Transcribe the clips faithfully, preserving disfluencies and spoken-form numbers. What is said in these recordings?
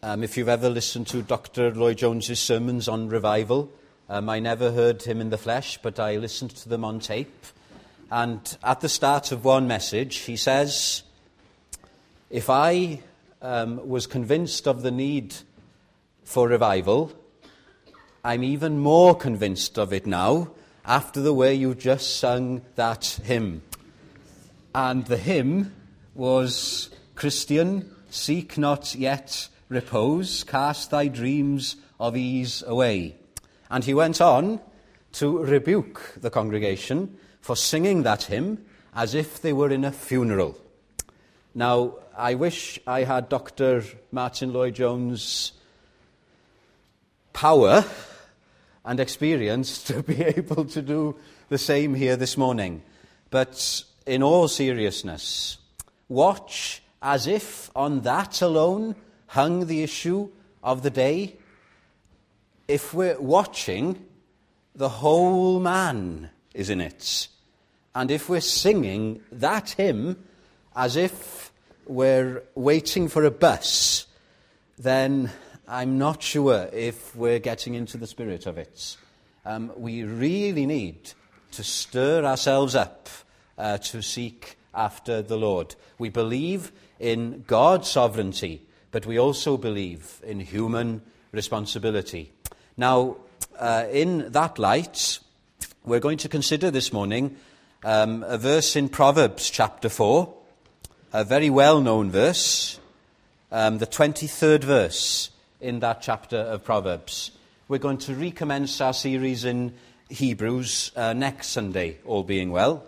Um, if you've ever listened to Doctor Lloyd-Jones's sermons on revival, um, I never heard him in the flesh, but I listened to them on tape. And at the start of one message, he says, if I um, was convinced of the need for revival, I'm even more convinced of it now after the way you just sung that hymn. And the hymn was, Christian, seek not yet repose, cast thy dreams of ease away. And he went on to rebuke the congregation for singing that hymn as if they were in a funeral. Now, I wish I had Doctor Martyn Lloyd-Jones' power and experience to be able to do the same here this morning. But in all seriousness, watch as if on that alone hung the issue of the day. If we're watching, the whole man is in it. And if we're singing that hymn as if we're waiting for a bus, then I'm not sure if we're getting into the spirit of it. Um, we really need to stir ourselves up uh, to seek after the Lord. We believe in God's sovereignty, but we also believe in human responsibility. Now, uh, in that light, we're going to consider this morning um, a verse in Proverbs chapter four, a very well-known verse, um, the twenty-third verse in that chapter of Proverbs. We're going to recommence our series in Hebrews uh, next Sunday, all being well.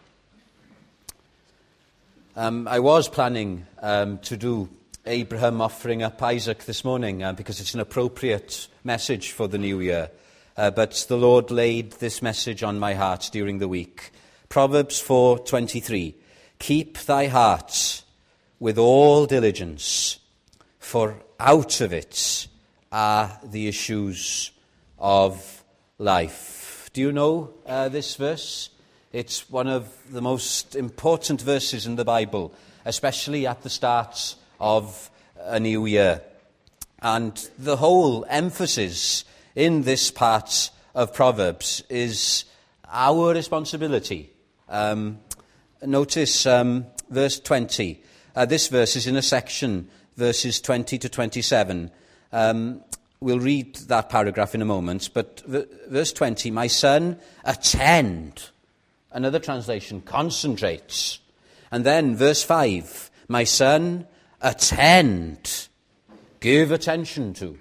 Um, I was planning um, to do Abraham offering up Isaac this morning uh, because it's an appropriate message for the new year. Uh, but the Lord laid this message on my heart during the week. Proverbs four twenty-three. Keep thy heart with all diligence, for out of it are the issues of life. Do you know uh, this verse? It's one of the most important verses in the Bible, especially at the start of a new year. And the whole emphasis in this part of Proverbs is our responsibility. Um, notice um, verse twenty. Uh, this verse is in a section, verses twenty to twenty-seven. Um, we'll read that paragraph in a moment, but v- verse twenty, my son, attend. Another translation, concentrate. And then verse five, my son, attend. Give attention to.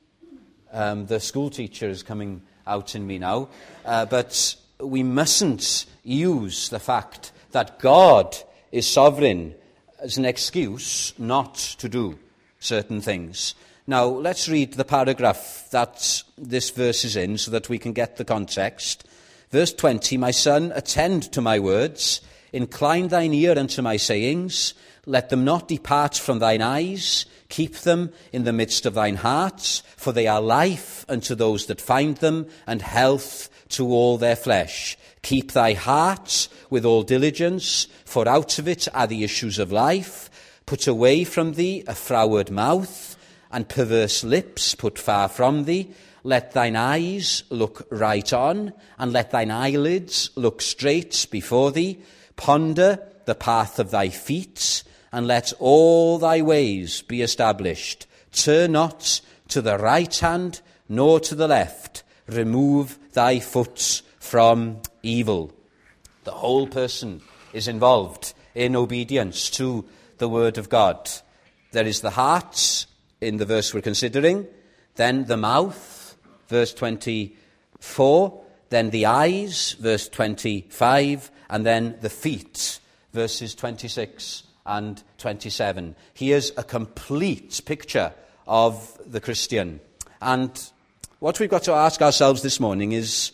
Um, the school teacher is coming out in me now, uh, but we mustn't use the fact that God is sovereign as an excuse not to do certain things. Now, let's read the paragraph that this verse is in so that we can get the context. Verse twenty, my son, attend to my words, incline thine ear unto my sayings, let them not depart from thine eyes, keep them in the midst of thine heart, for they are life unto those that find them, and health to all their flesh. Keep thy heart with all diligence, for out of it are the issues of life. Put away from thee a froward mouth, and perverse lips put far from thee. Let thine eyes look right on, and let thine eyelids look straight before thee. Ponder the path of thy feet, and let all thy ways be established. Turn not to the right hand, nor to the left. Remove thy foot from evil. The whole person is involved in obedience to the word of God. There is the heart in the verse we're considering, then the mouth, verse twenty-four, then the eyes, verse twenty-five, and then the feet, verses twenty-six and twenty-seven. Here's a complete picture of the Christian. And what we've got to ask ourselves this morning is,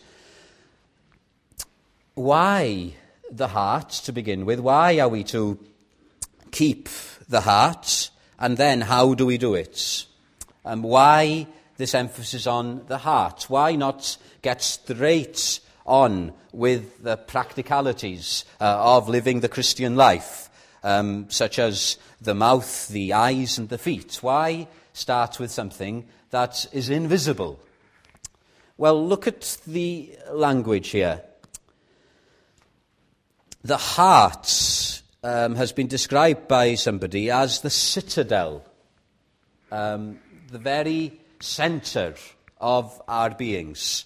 why the heart to begin with? Why are we to keep the heart? And then how do we do it? And why this emphasis on the heart? Why not get straight on with the practicalities uh, of living the Christian life, um, such as the mouth, the eyes, and the feet? Why start with something that is invisible? Well, look at the language here. The heart um, has been described by somebody as the citadel, um, the very centre of our beings.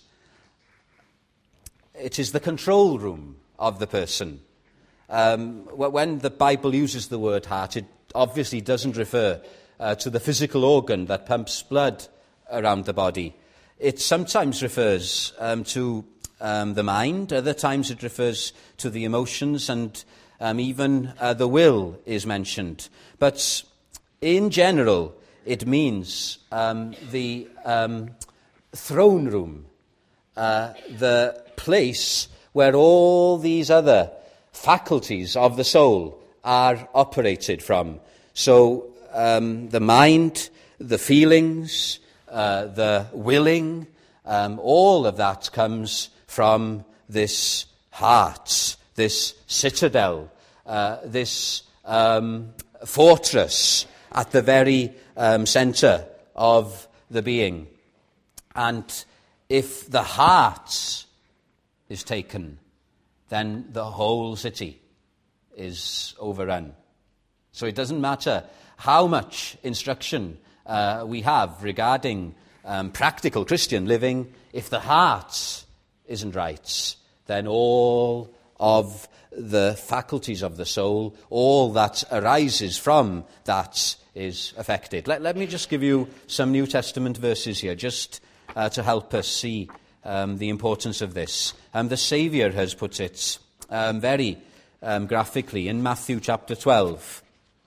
It is the control room of the person. Um, when the Bible uses the word heart, it obviously doesn't refer uh, to the physical organ that pumps blood around the body. It sometimes refers um, to um, the mind, other times it refers to the emotions, and um, even uh, the will is mentioned. But in general, it means um, the um, throne room, uh, the place where all these other faculties of the soul are operated from. So um, the mind, the feelings, uh, the willing, um, all of that comes from this heart, this citadel, uh, this um, fortress at the very um, centre of the being. And if the heart is taken, then the whole city is overrun. So it doesn't matter how much instruction uh, we have regarding um, practical Christian living. If the heart isn't right, then all of the faculties of the soul, all that arises from that is affected. Let, let me just give you some New Testament verses here, just uh, to help us see um, the importance of this. Um, the Saviour has put it um, very um, graphically in Matthew chapter twelve.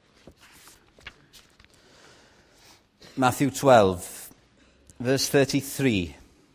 Matthew twelve, verse thirty-three.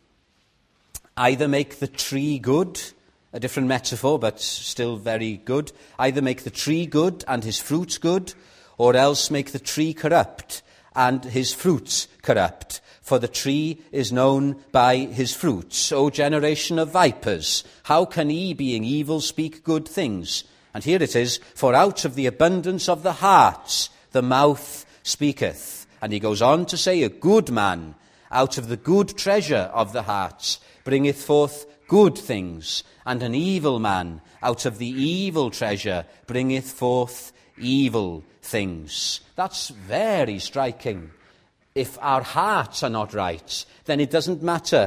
Either make the tree good, a different metaphor, but still very good. Either make the tree good and his fruits good, or else make the tree corrupt and his fruits corrupt. For the tree is known by his fruits. O generation of vipers, how can ye, being evil, speak good things? And here it is, for out of the abundance of the heart the mouth speaketh. And he goes on to say, a good man out of the good treasure of the heart bringeth forth good things, and an evil man out of the evil treasure bringeth forth evil things. That's very striking. If our hearts are not right, then it doesn't matter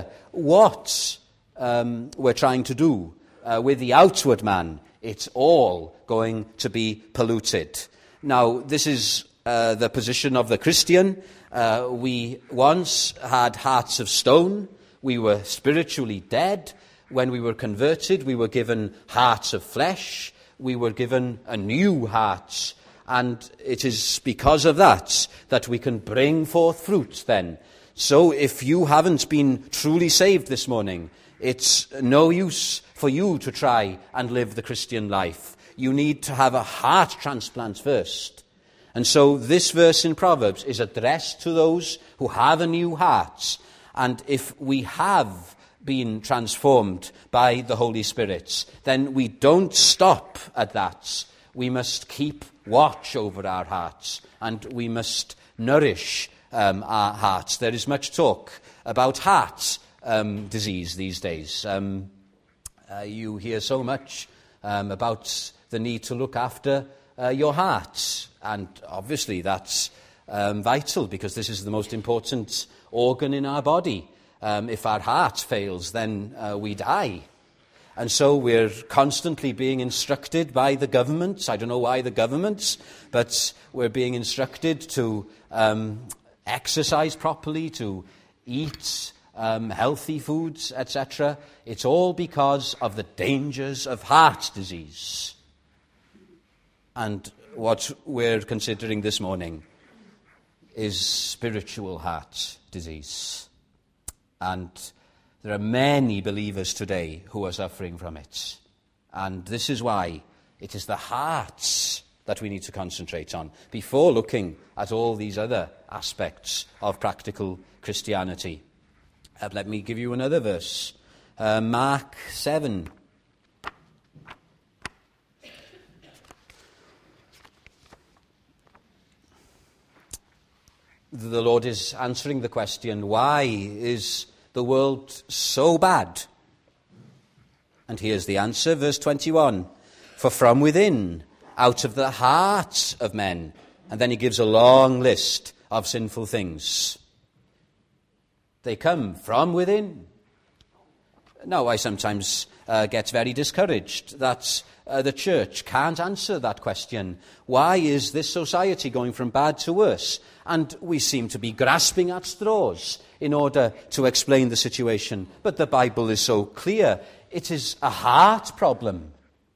what um, we're trying to do uh, with the outward man. It's all going to be polluted. Now, this is uh, the position of the Christian. Uh, we once had hearts of stone. We were spiritually dead. When we were converted, we were given hearts of flesh. We were given a new heart. And it is because of that that we can bring forth fruit then. So if you haven't been truly saved this morning, it's no use for you to try and live the Christian life. You need to have a heart transplant first. And so this verse in Proverbs is addressed to those who have a new heart. And if we have been transformed by the Holy Spirit, then we don't stop at that. We must keep watch over our hearts, and we must nourish um, our hearts. There is much talk about heart um, disease these days. Um, uh, you hear so much um, about the need to look after uh, your heart, and obviously that's um, vital, because this is the most important organ in our body. Um, if our heart fails, then uh, we die. And so we're constantly being instructed by the governments. I don't know why the governments, but we're being instructed to um, exercise properly, to eat um, healthy foods, et cetera. It's all because of the dangers of heart disease. And what we're considering this morning is spiritual heart disease. And there are many believers today who are suffering from it. And this is why it is the hearts that we need to concentrate on before looking at all these other aspects of practical Christianity. Uh, let me give you another verse. Uh, Mark seven. the Lord is answering the question, why is the world so bad? And here's the answer, verse twenty-one. For from within, out of the hearts of men. And then he gives a long list of sinful things. They come from within. Now, I sometimes uh, get very discouraged that uh, the church can't answer that question. Why is this society going from bad to worse? And we seem to be grasping at straws in order to explain the situation. But the Bible is so clear. It is a heart problem.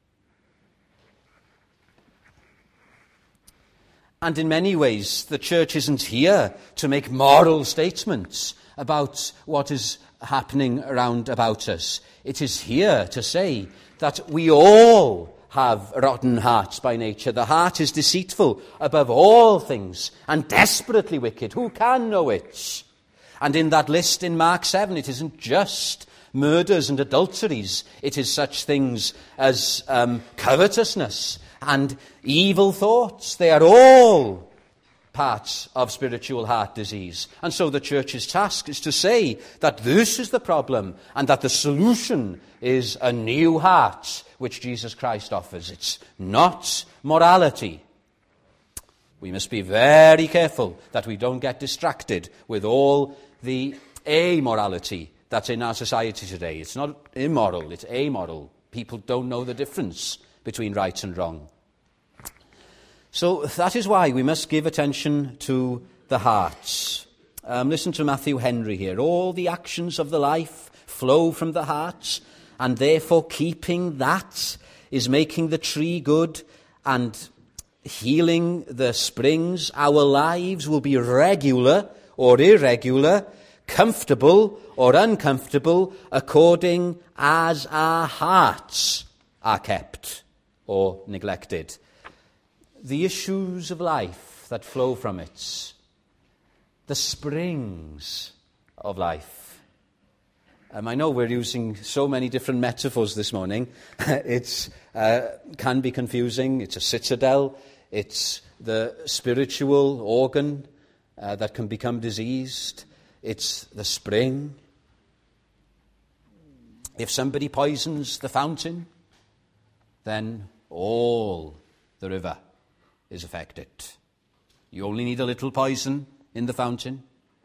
And in many ways, the church isn't here to make moral statements about what is happening around about us. It is here to say that we all have rotten hearts by nature. The heart is deceitful above all things and desperately wicked. Who can know it? And in that list in Mark seven, it isn't just murders and adulteries. It is such things as um, covetousness and evil thoughts. They are all parts of spiritual heart disease. And so the church's task is to say that this is the problem and that the solution is a new heart which Jesus Christ offers. It's not morality. We must be very careful that we don't get distracted with all the amorality that's in our society today. It's not immoral, it's amoral. People don't know the difference between right and wrong. So that is why we must give attention to the hearts. Um, listen to Matthew Henry here. All the actions of the life flow from the heart, and therefore keeping that is making the tree good and healing the springs. Our lives will be regular or irregular, comfortable or uncomfortable, according as our hearts are kept or neglected. The issues of life that flow from it, the springs of life. Um, I know we're using so many different metaphors this morning. It uh, can be confusing. It's a citadel. It's the spiritual organ uh, that can become diseased. It's the spring. If somebody poisons the fountain, then all the river is affected. You only need a little poison in the fountain.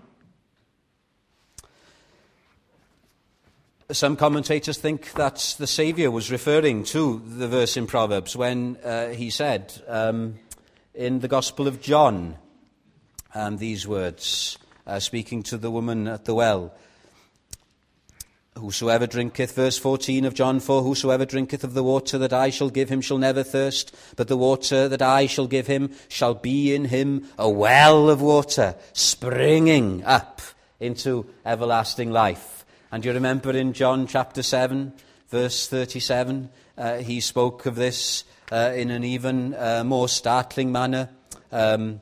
Some commentators think that the Saviour was referring to the verse in Proverbs when uh, he said um, in the Gospel of John um, these words, uh, speaking to the woman at the well. Whosoever drinketh, verse fourteen of John four, whosoever drinketh of the water that I shall give him shall never thirst, but the water that I shall give him shall be in him a well of water, springing up into everlasting life. And you remember in John chapter seven, verse thirty-seven, uh, he spoke of this uh, in an even uh, more startling manner. Um,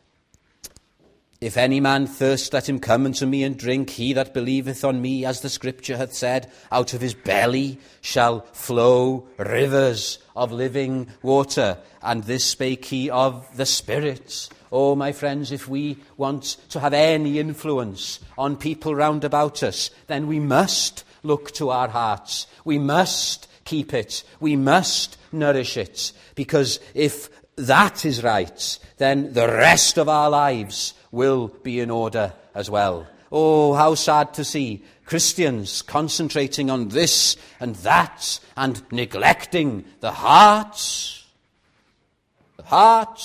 If any man thirst, let him come unto me and drink. He that believeth on me, as the Scripture hath said, out of his belly shall flow rivers of living water. And this spake he of the Spirit. Oh, my friends, if we want to have any influence on people round about us, then we must look to our hearts. We must keep it. We must nourish it. Because if that is right, then the rest of our lives will be in order as well. Oh, how sad to see Christians concentrating on this and that and neglecting the heart. The heart.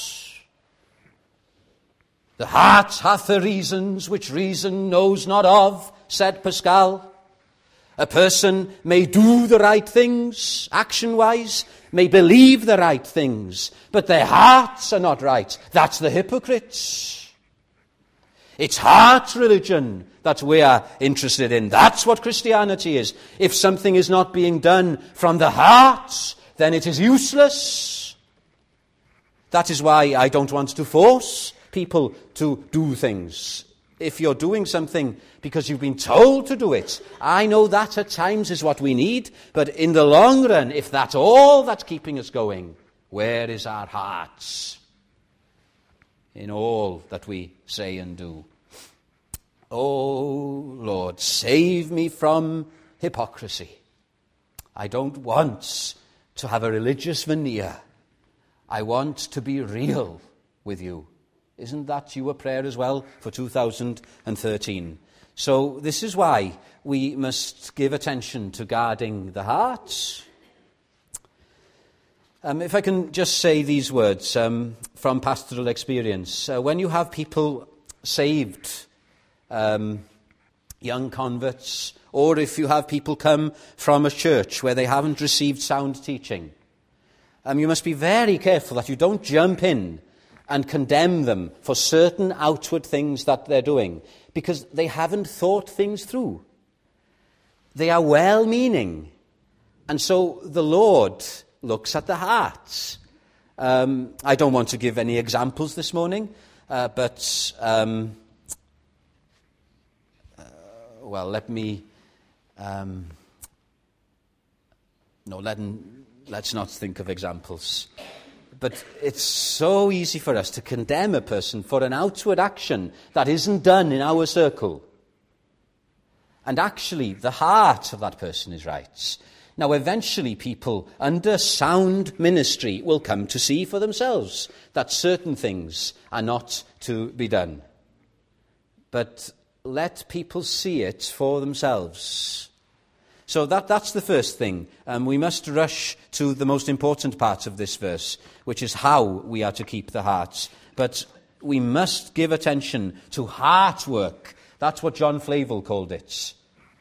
The heart hath the reasons which reason knows not of, said Pascal. A person may do the right things, action-wise, may believe the right things, but their hearts are not right. That's the hypocrites. It's heart religion that we are interested in. That's what Christianity is. If something is not being done from the heart, then it is useless. That is why I don't want to force people to do things. If you're doing something because you've been told to do it, I know that at times is what we need, but in the long run, if that's all that's keeping us going, where is our hearts? in all that we say and do. Oh, Lord, save me from hypocrisy. I don't want to have a religious veneer. I want to be real with you. Isn't that your prayer as well for two thousand thirteen? So this is why we must give attention to guarding the heart. Um, if I can just say these words um, from pastoral experience. Uh, when you have people saved, um, young converts, or if you have people come from a church where they haven't received sound teaching, um, you must be very careful that you don't jump in and condemn them for certain outward things that they're doing, because they haven't thought things through. They are well-meaning. And so the Lord looks at the heart. Um, I don't want to give any examples this morning, uh, but, um, uh, well, let me, um, no, let, let's not think of examples. But it's so easy for us to condemn a person for an outward action that isn't done in our circle. And actually, the heart of that person is right. Now, eventually, people under sound ministry will come to see for themselves that certain things are not to be done. But let people see it for themselves. So that, that's the first thing. Um, we must rush to the most important part of this verse, which is how we are to keep the heart. But we must give attention to heart work. That's what John Flavel called it.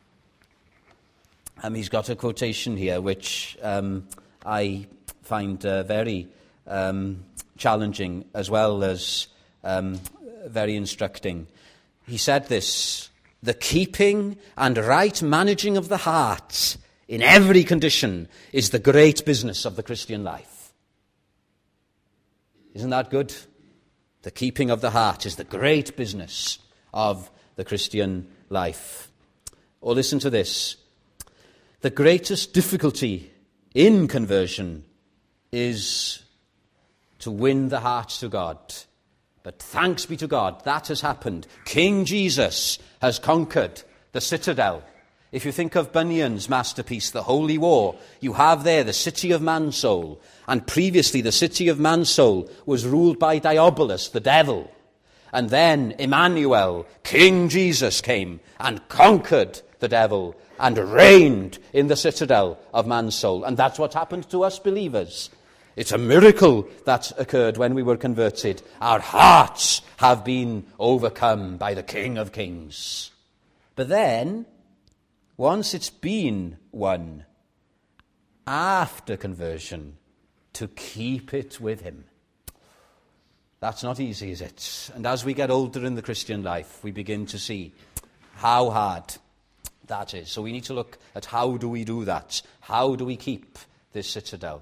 Um, he's got a quotation here which um, I find uh, very um, challenging as well as um, very instructing. He said this: "The keeping and right managing of the heart in every condition is the great business of the Christian life." Isn't that good? The keeping of the heart is the great business of the Christian life. Or listen to this: the greatest difficulty in conversion is to win the heart to God. But thanks be to God, that has happened. King Jesus has conquered the citadel. If you think of Bunyan's masterpiece, The Holy War, you have there the city of Mansoul. And previously the city of Mansoul was ruled by Diobolus, the devil. And then Emmanuel, King Jesus, came and conquered the devil and reigned in the citadel of Mansoul. And that's what happened to us believers. It's a miracle that occurred when we were converted. Our hearts have been overcome by the King of Kings. But then, once it's been won, after conversion, to keep it with him. That's not easy, is it? And as we get older in the Christian life, we begin to see how hard that is. So we need to look at how do we do that? How do we keep this citadel?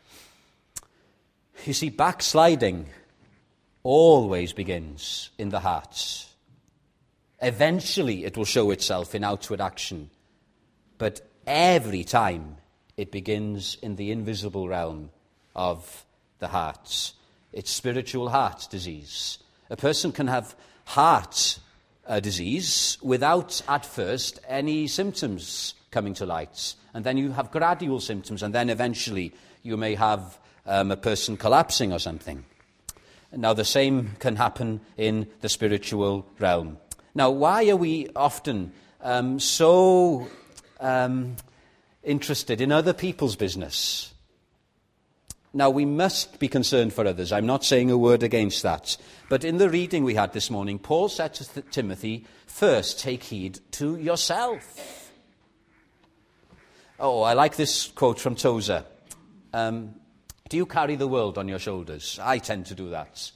You see, backsliding always begins in the heart. Eventually it will show itself in outward action. But every time it begins in the invisible realm of the heart. It's spiritual heart disease. A person can have heart uh, disease without, at first, any symptoms coming to light. And then you have gradual symptoms, and then eventually you may have um, a person collapsing or something. Now, the same can happen in the spiritual realm. Now, why are we often um, so um, interested in other people's business? Now, we must be concerned for others. I'm not saying a word against that. But in the reading we had this morning, Paul said to Timothy, first take heed to yourself. Oh, I like this quote from Tozer. Um, do you carry the world on your shoulders? I tend to do that.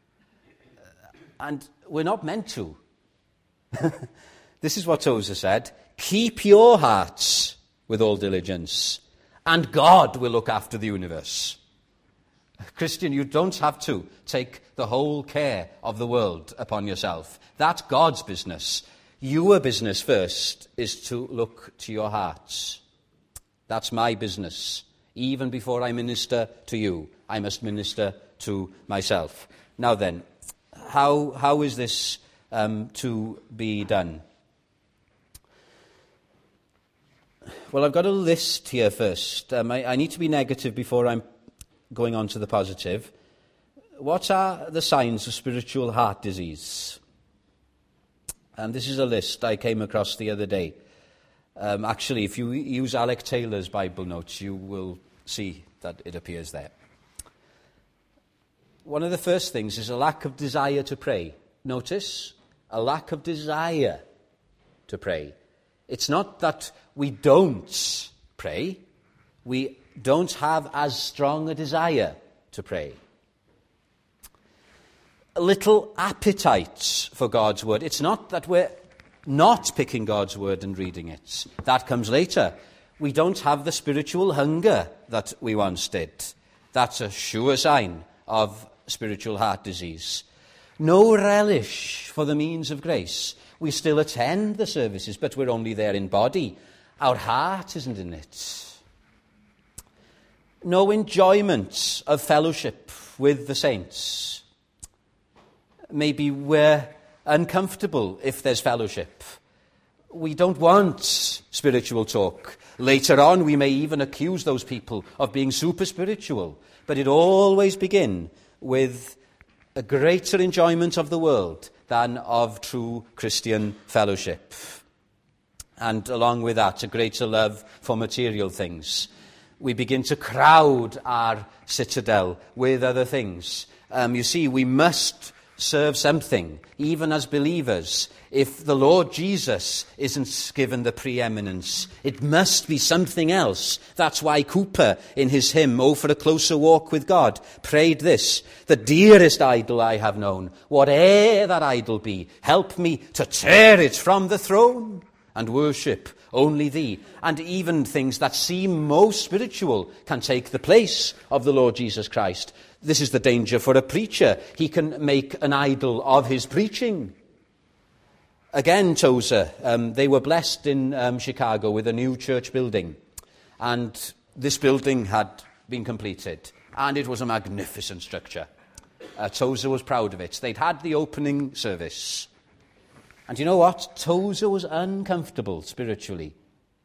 And we're not meant to. This is what Tozer said. Keep your hearts with all diligence, and God will look after the universe. Christian, you don't have to take the whole care of the world upon yourself. That's God's business. Your business first is to look to your hearts. That's my business. Even before I minister to you, I must minister to myself. Now then, how, how is this um, to be done? Well, I've got a list here first. Um, I, I need to be negative before I'm going on to the positive. What are the signs of spiritual heart disease? And this is a list I came across the other day. Um, actually, if you use Alec Taylor's Bible notes, you will see that it appears there. One of the first things is a lack of desire to pray. Notice, a lack of desire to pray. It's not that we don't pray. We don't have as strong a desire to pray. A little appetite for God's word. It's not that we're not picking God's word and reading it. That comes later. We don't have the spiritual hunger that we once did. That's a sure sign of spiritual heart disease. No relish for the means of grace. We still attend the services, but we're only there in body. Our heart isn't in it. No enjoyment of fellowship with the saints. Maybe we're uncomfortable if there's fellowship. We don't want spiritual talk. Later on, we may even accuse those people of being super spiritual. But it always begins with a greater enjoyment of the world than of true Christian fellowship. And along with that, a greater love for material things. We begin to crowd our citadel with other things. Um, you see, we must serve something, even as believers. If the Lord Jesus isn't given the preeminence, it must be something else. That's why Cooper, in his hymn, "Oh, for a Closer Walk with God," prayed this: "The dearest idol I have known, whate'er that idol be, help me to tear it from the throne and worship only thee." And even things that seem most spiritual can take the place of the Lord Jesus Christ. This is the danger for a preacher. He can make an idol of his preaching. Again, Tozer, um, they were blessed in um, Chicago with a new church building. And this building had been completed. And it was a magnificent structure. Uh, Tozer was proud of it. They'd had the opening service. And you know what? Tozer was uncomfortable spiritually.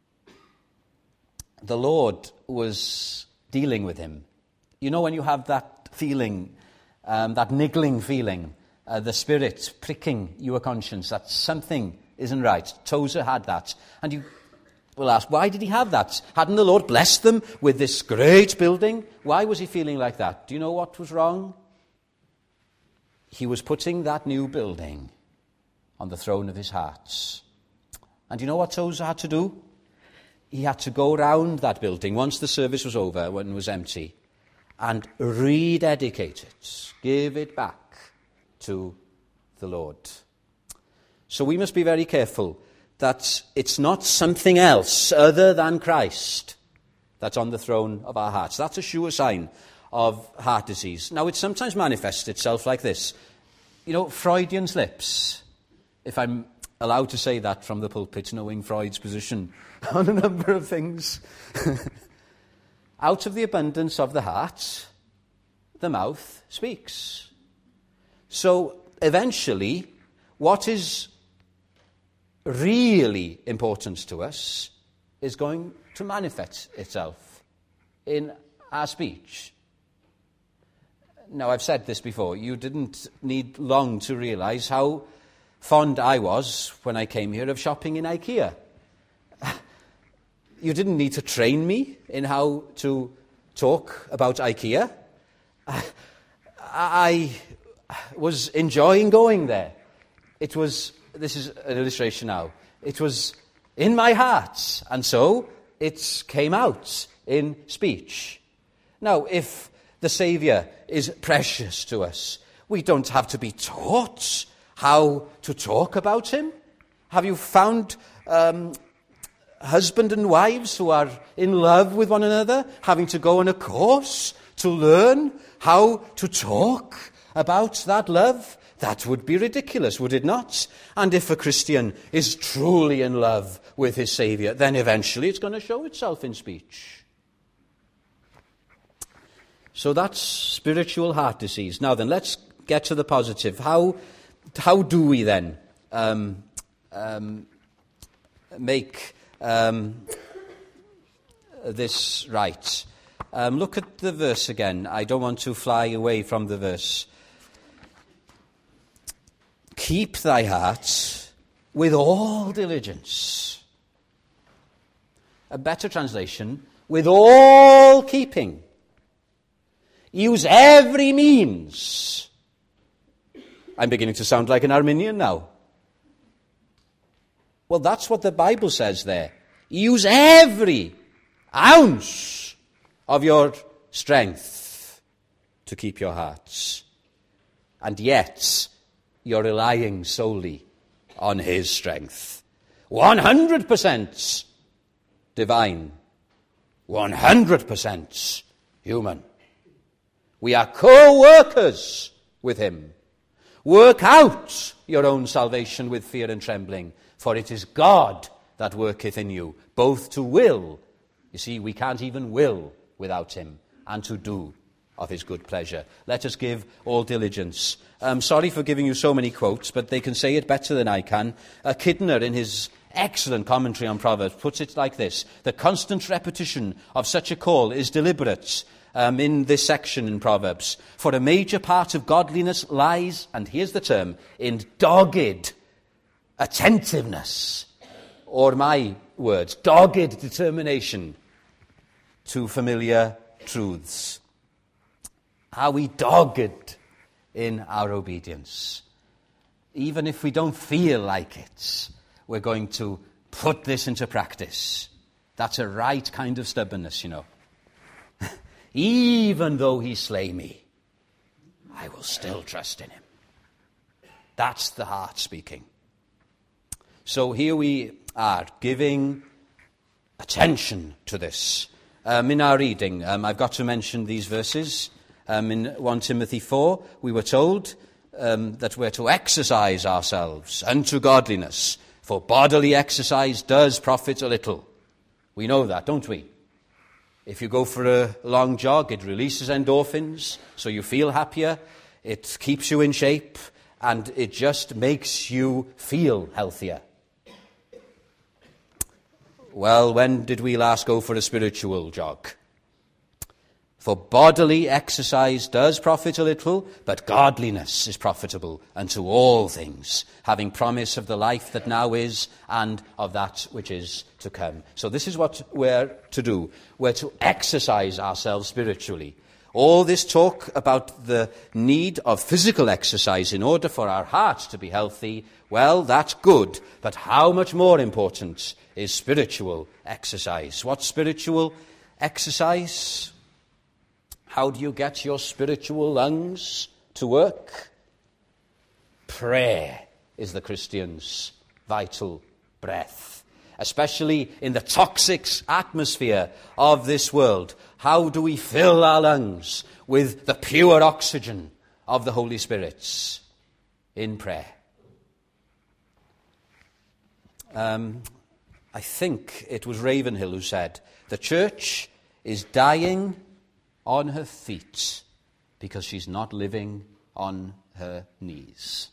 The Lord was dealing with him. You know when you have that feeling, um, that niggling feeling, uh, the Spirit pricking your conscience that something isn't right. Tozer had that. And you will ask, why did he have that? Hadn't the Lord blessed them with this great building? Why was he feeling like that? Do you know what was wrong? He was putting that new building on the throne of his heart. And you know what Tozer had to do? He had to go round that building once the service was over, when it was empty, and rededicate it, give it back to the Lord. So we must be very careful that it's not something else other than Christ that's on the throne of our hearts. That's a sure sign of heart disease. Now, it sometimes manifests itself like this. You know, Freudian slips, if I'm allowed to say that from the pulpit, knowing Freud's position on a number of things. Out of the abundance of the heart, the mouth speaks. So eventually, what is really important to us is going to manifest itself in our speech. Now, I've said this before. You didn't need long to realize how fond I was, when I came here, of shopping in IKEA. You didn't need to train me in how to talk about IKEA. I was enjoying going there. It was, this is an illustration now, it was in my heart, and so it came out in speech. Now, if the Saviour is precious to us, we don't have to be taught how to talk about him. Have you found um, husband and wives who are in love with one another having to go on a course to learn how to talk about that love? That would be ridiculous, would it not? And if a Christian is truly in love with his Saviour, then eventually it's going to show itself in speech. So that's spiritual heart disease. Now then, let's get to the positive. How, how do we then um, um, make um, this right? Um, look at the verse again. I don't want to fly away from the verse. Keep thy heart with all diligence. A better translation, with all keeping. Use every means. I'm beginning to sound like an Arminian now. Well, that's what the Bible says there. Use every ounce of your strength to keep your hearts. And yet, you're relying solely on his strength. one hundred percent divine. one hundred percent human. We are co-workers with him. Work out your own salvation with fear and trembling, for it is God that worketh in you, both to will. You see, we can't even will without him, and to do of his good pleasure. Let us give all diligence. I'm sorry for giving you so many quotes, but they can say it better than I can. Uh, Kidner, in his excellent commentary on Proverbs, puts it like this: the constant repetition of such a call is deliberate um, in this section in Proverbs. For a major part of godliness lies, and here's the term, in dogged attentiveness, or my words, dogged determination to familiar truths. Are we dogged in our obedience? Even if we don't feel like it, we're going to put this into practice. That's a right kind of stubbornness, you know. Even though he slay me, I will still trust in him. That's the heart speaking. So here we are, giving attention to this. Um, in our reading, um, I've got to mention these verses. Um, in First Timothy four, we were told um, that we're to exercise ourselves unto godliness, for bodily exercise does profit a little. We know that, don't we? If you go for a long jog, it releases endorphins, so you feel happier, it keeps you in shape, and it just makes you feel healthier. Well, when did we last go for a spiritual jog? For bodily exercise does profit a little, but godliness is profitable unto all things, having promise of the life that now is and of that which is to come. So this is what we're to do. We're to exercise ourselves spiritually. All this talk about the need of physical exercise in order for our hearts to be healthy, well, that's good. But how much more important is spiritual exercise? What's spiritual exercise? How do you get your spiritual lungs to work? Prayer is the Christian's vital breath, especially in the toxic atmosphere of this world. How do we fill our lungs with the pure oxygen of the Holy Spirit? In prayer. Um, I think it was Ravenhill who said, the church is dying on her feet because she's not living on her knees.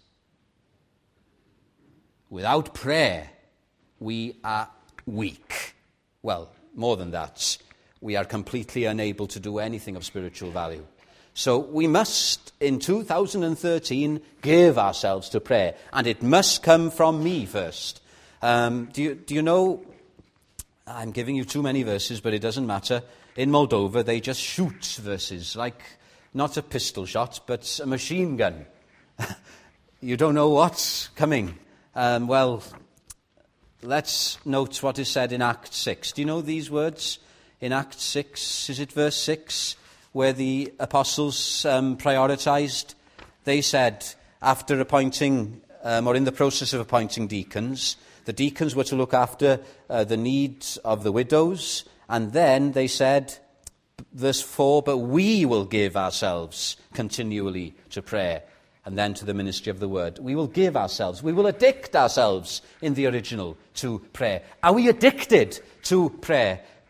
Without prayer, we are weak. Well, more than that, we are completely unable to do anything of spiritual value. So we must, in two thousand thirteen, give ourselves to prayer. And it must come from me first. Um, do you, do you know, I'm giving you too many verses, but it doesn't matter. In Moldova, they just shoot verses, like not a pistol shot, but a machine gun. You don't know what's coming. Um, well, let's note what is said in Acts six. Do you know these words? In Acts six, is it verse six, where the apostles um, prioritized? They said, after appointing, um, or in the process of appointing deacons, the deacons were to look after uh, the needs of the widows. And then they said, verse four, but we will give ourselves continually to prayer, and then to the ministry of the word. We will give ourselves, we will addict ourselves in the original to prayer. Are we addicted to prayer?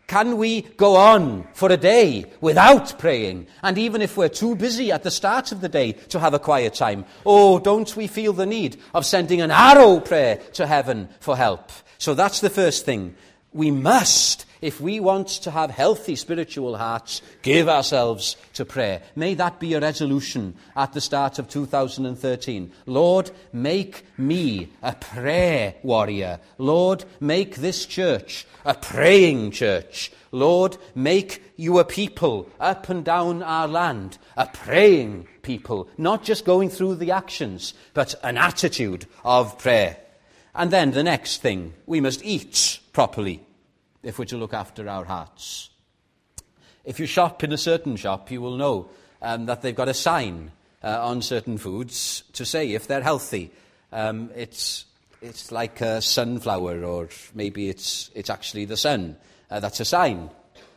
Can we go on for a day without praying? And even if we're too busy at the start of the day to have a quiet time, oh, don't we feel the need of sending an arrow prayer to heaven for help? So that's the first thing. We must, if we want to have healthy spiritual hearts, give ourselves to prayer. May that be a resolution at the start of two thousand thirteen. Lord, make me a prayer warrior. Lord, make this church a praying church. Lord, make you a people up and down our land, a praying people, not just going through the actions, but an attitude of prayer. And then the next thing, we must eat properly if we're to look after our hearts. If you shop in a certain shop, you will know um, that they've got a sign uh, on certain foods to say if they're healthy. Um, it's it's like a sunflower, or maybe it's it's actually the sun. Uh, that's a sign.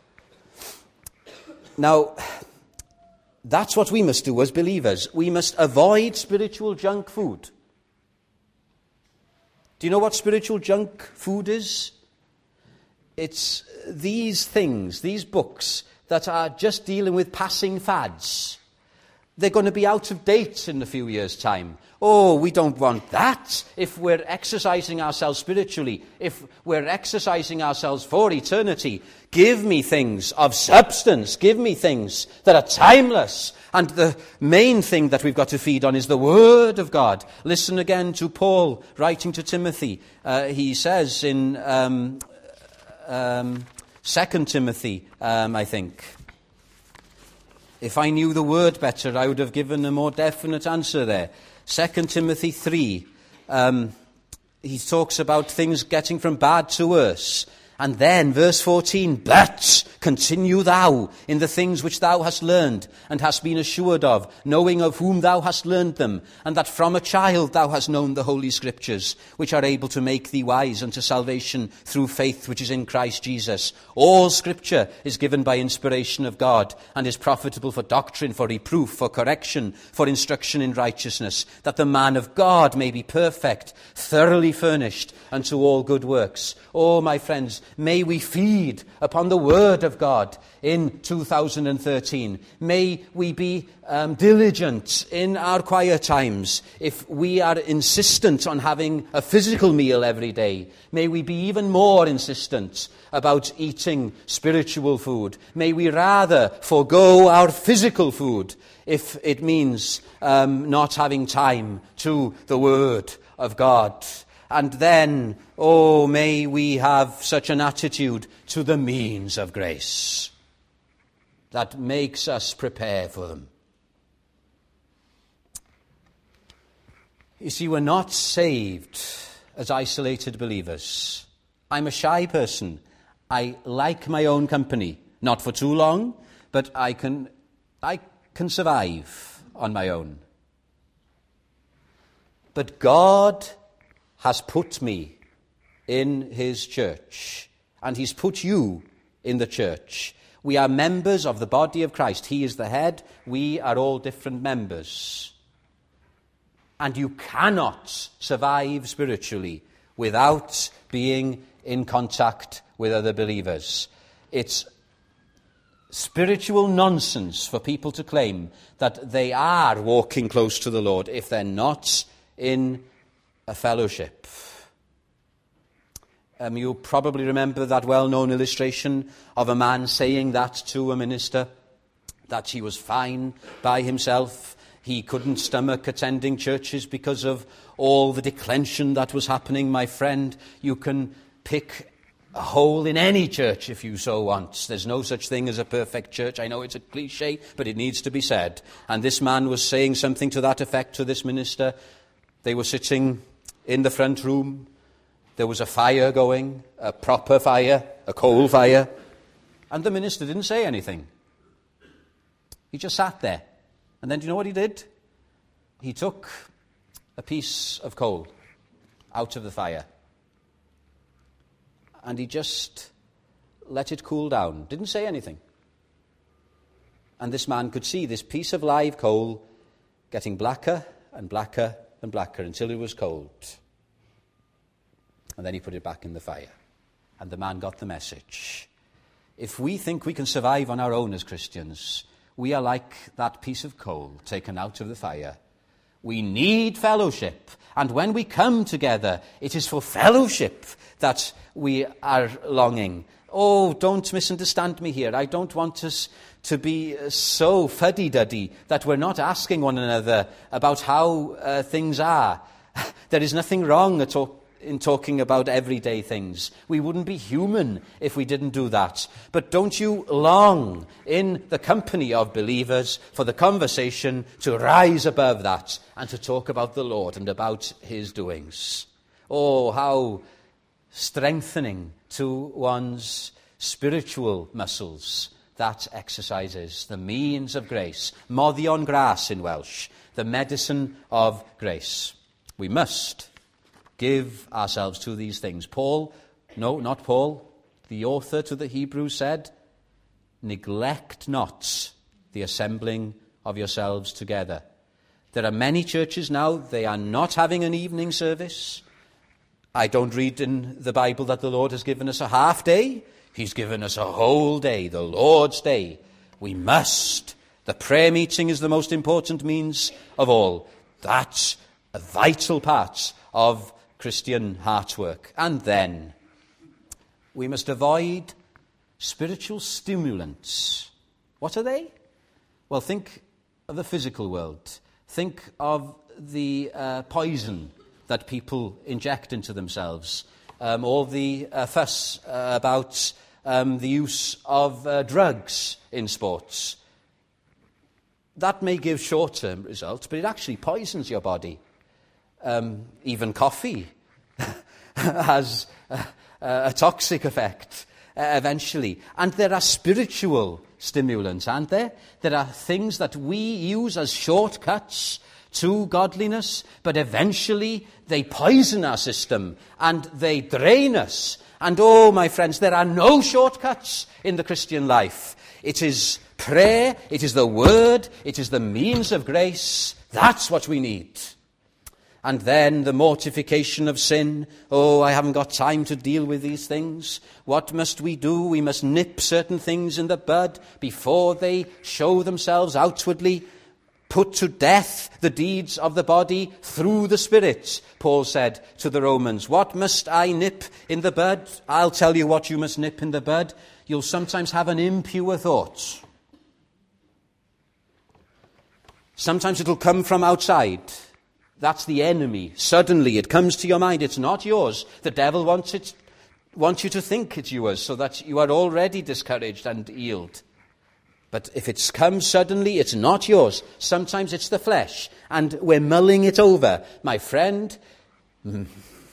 Now, that's what we must do as believers. We must avoid spiritual junk food. Do you know what spiritual junk food is? It's these things, these books that are just dealing with passing fads. They're going to be out of date in a few years' time. Oh, we don't want that. If we're exercising ourselves spiritually, if we're exercising ourselves for eternity, give me things of substance. Give me things that are timeless. And the main thing that we've got to feed on is the Word of God. Listen again to Paul writing to Timothy. Uh, he says in um, um, Second Timothy, um, I think, if I knew the Word better, I would have given a more definite answer there. Second Timothy three, um, he talks about things getting from bad to worse. And then, verse fourteen, but continue thou in the things which thou hast learned and hast been assured of, knowing of whom thou hast learned them, and that from a child thou hast known the Holy Scriptures, which are able to make thee wise unto salvation through faith which is in Christ Jesus. All Scripture is given by inspiration of God, and is profitable for doctrine, for reproof, for correction, for instruction in righteousness, that the man of God may be perfect, thoroughly furnished unto all good works. Oh, my friends, may we feed upon the Word of God in two thousand thirteen. May we be um, diligent in our quiet times. If we are insistent on having a physical meal every day, may we be even more insistent about eating spiritual food. May we rather forego our physical food if it means um, not having time to the Word of God. And then, oh, may we have such an attitude to the means of grace that makes us prepare for them. You see, we're not saved as isolated believers. I'm a shy person. I like my own company. Not for too long, but I can, I can survive on my own. But God has put me in his church, and he's put you in the church. We are members of the body of Christ. He is the head. We are all different members. And you cannot survive spiritually without being in contact with other believers. It's spiritual nonsense for people to claim that they are walking close to the Lord if they're not in a fellowship. Um, you probably remember that well-known illustration of a man saying that to a minister, that he was fine by himself. He couldn't stomach attending churches because of all the declension that was happening. My friend, you can pick a hole in any church if you so want. There's no such thing as a perfect church. I know it's a cliche, but it needs to be said. And this man was saying something to that effect to this minister. They were sitting in the front room. There was a fire going, a proper fire, a coal fire. And the minister didn't say anything. He just sat there. And then do you know what he did? He took a piece of coal out of the fire. And he just let it cool down. Didn't say anything. And this man could see this piece of live coal getting blacker and blacker and blacker until it was cold. And then he put it back in the fire. And the man got the message. If we think we can survive on our own as Christians, we are like that piece of coal taken out of the fire. We need fellowship, and when we come together, it is for fellowship that we are longing. Oh, don't misunderstand me here. I don't want us to be so fuddy-duddy that we're not asking one another about how uh, things are. There is nothing wrong at all in talking about everyday things. We wouldn't be human if we didn't do that. But don't you long in the company of believers for the conversation to rise above that and to talk about the Lord and about his doings? Oh, how strengthening to one's spiritual muscles that exercise is. The means of grace. Moddion gras in Welsh. The medicine of grace. We must give ourselves to these things. Paul, no, not Paul, the author to the Hebrews said, neglect not the assembling of yourselves together. There are many churches now, they are not having an evening service. I don't read in the Bible that the Lord has given us a half day. He's given us a whole day, the Lord's day. We must. The prayer meeting is the most important means of all. That's a vital part of Christian heart work. And then we must avoid spiritual stimulants. What are they? Well, think of the physical world. Think of the uh, poison that people inject into themselves. Um, all the uh, fuss uh, about um, the use of uh, drugs in sports. That may give short-term results, but it actually poisons your body. Um, even coffee has a, a toxic effect uh, eventually. And there are spiritual stimulants, aren't there? There are things that we use as shortcuts to godliness, but eventually they poison our system and they drain us. And oh, my friends, there are no shortcuts in the Christian life. It is prayer, it is the word, it is the means of grace. That's what we need. And then the mortification of sin. Oh, I haven't got time to deal with these things. What must we do? We must nip certain things in the bud before they show themselves outwardly. Put to death the deeds of the body through the Spirit, Paul said to the Romans. What must I nip in the bud? I'll tell you what you must nip in the bud. You'll sometimes have an impure thought. Sometimes it'll come from outside. That's the enemy. Suddenly it comes to your mind. It's not yours. The devil wants it, wants you to think it's yours so that you are already discouraged and yield. But if it's come suddenly, it's not yours. Sometimes it's the flesh, and we're mulling it over. My friend, and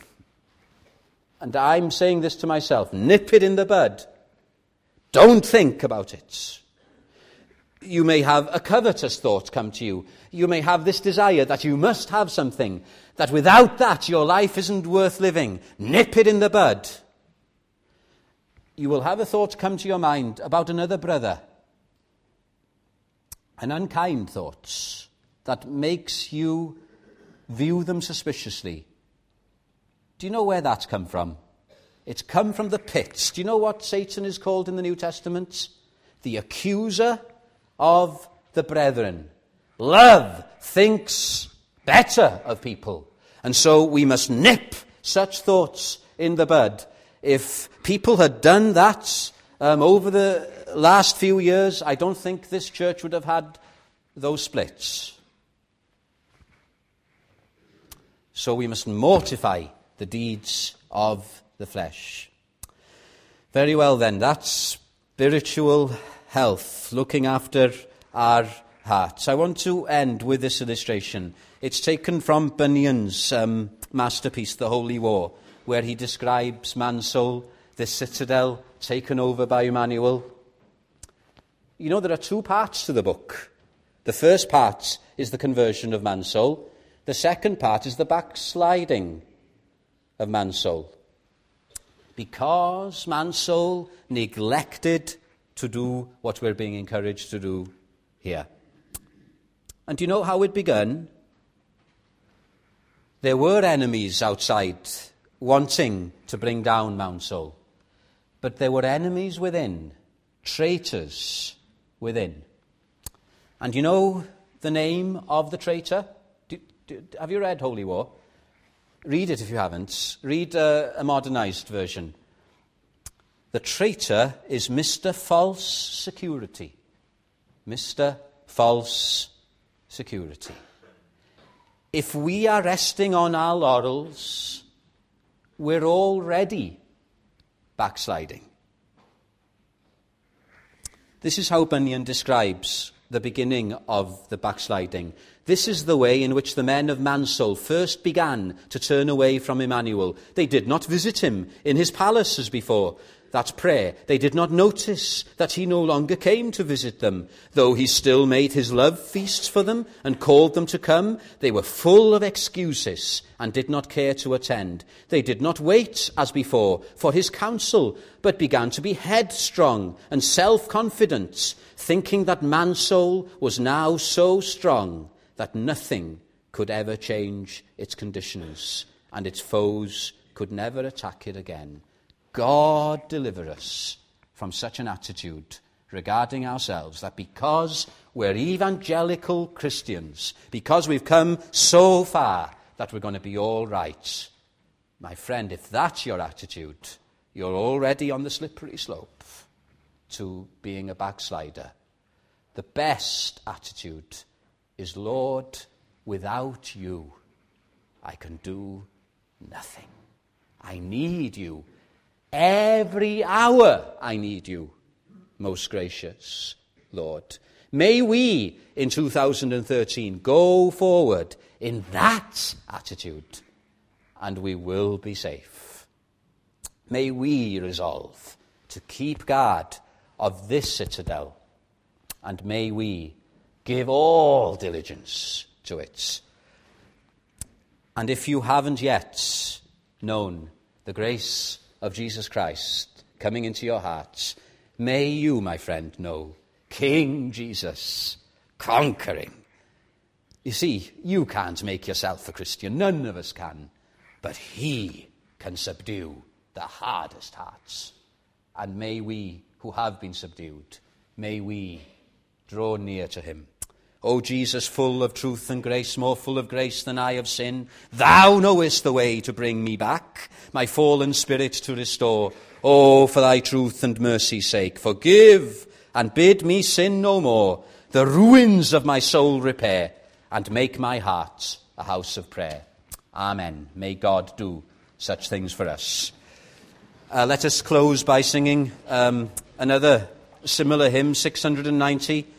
I'm saying this to myself, nip it in the bud. Don't think about it. You may have a covetous thought come to you. You may have this desire that you must have something, that without that your life isn't worth living. Nip it in the bud. You will have a thought come to your mind about another brother. An unkind thought that makes you view them suspiciously. Do you know where that's come from? It's come from the pits. Do you know what Satan is called in the New Testament? The accuser of the brethren. Love thinks better of people. And so we must nip such thoughts in the bud. If people had done that um, over the last few years, I don't think this church would have had those splits. So we must mortify the deeds of the flesh. Very well then, that's spiritual health, looking after our hearts. I want to end with this illustration. It's taken from Bunyan's um, masterpiece, The Holy War, where he describes man's soul, this citadel taken over by Emmanuel. You know, there are two parts to the book. The first part is the conversion of man's soul. The second part is the backsliding of man's soul. Because man's soul neglected to do what we're being encouraged to do here. And do you know how it began? There were enemies outside wanting to bring down man's soul. But there were enemies within traitors within. And you know the name of the traitor? Do, do, have you read Holy War? Read it if you haven't. Read uh, a modernised version. The traitor is Mister False Security. Mister False Security. If we are resting on our laurels, we're already backsliding. This is how Bunyan describes the beginning of the backsliding. This is the way in which the men of Mansell first began to turn away from Emmanuel. They did not visit him in his palace as before. That's prayer. They did not notice that he no longer came to visit them. Though he still made his love feasts for them and called them to come, they were full of excuses and did not care to attend. They did not wait, as before, for his counsel, but began to be headstrong and self-confident, thinking that man's soul was now so strong that nothing could ever change its conditions, and its foes could never attack it again. God deliver us from such an attitude regarding ourselves, that because we're evangelical Christians, because we've come so far, that we're going to be all right. My friend, if that's your attitude, you're already on the slippery slope to being a backslider. The best attitude is, Lord, without you, I can do nothing. I need you. Every hour I need you, most gracious Lord. May we, in two thousand thirteen, go forward in that attitude, and we will be safe. May we resolve to keep guard of this citadel, and may we give all diligence to it. And if you haven't yet known the grace of Jesus Christ coming into your hearts, may you, my friend, know King Jesus conquering. You see, you can't make yourself a Christian. None of us can. But he can subdue the hardest hearts. And may we, who have been subdued, may we draw near to him. O Jesus, full of truth and grace, more full of grace than I of sin, thou knowest the way to bring me back, my fallen spirit to restore. Oh, for thy truth and mercy's sake, forgive and bid me sin no more. The ruins of my soul repair, and make my heart a house of prayer. Amen. May God do such things for us. Uh, let us close by singing um, another similar hymn, six hundred ninety.